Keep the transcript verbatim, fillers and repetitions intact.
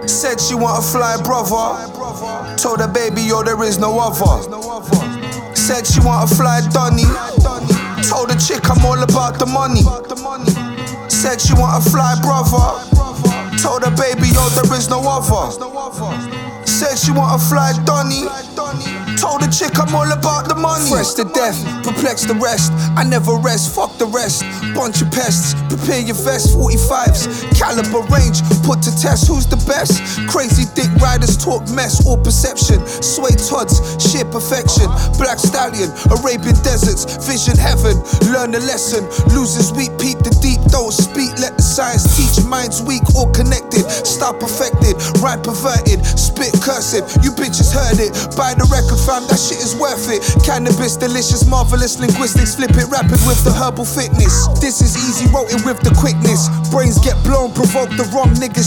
Said she want a fly brother. Told her baby, yo, there is no other. Said she want a fly Donny. Told the chick I'm all about the money. Said she want a fly brother. Told her baby, yo, there is no other. Said she want a fly Donny. Told the chick I'm all about the money. Fresh to death, perplex the rest. I never rest, fuck the rest. Bunch of pests, prepare your vest. Forty-fives, caliber range, put to test. Who's the best? Crazy dick riders talk mess or perception. Sway Tods, sheer perfection. Black stallion, Arabian deserts, vision heaven. Learn the lesson, losers weak, peep the deep. Don't speak, let the science teach. Minds weak or connected, stop perfected. Rhyme perverted, spit cursive. You bitches heard it, buy the record fam, that shit is worth it. Cannabis, delicious, marvelous linguistics. Flip it rapid with the herbal fitness. This is easy, wrote it with the quickness. Brains get blown, provoke the wrong niggas.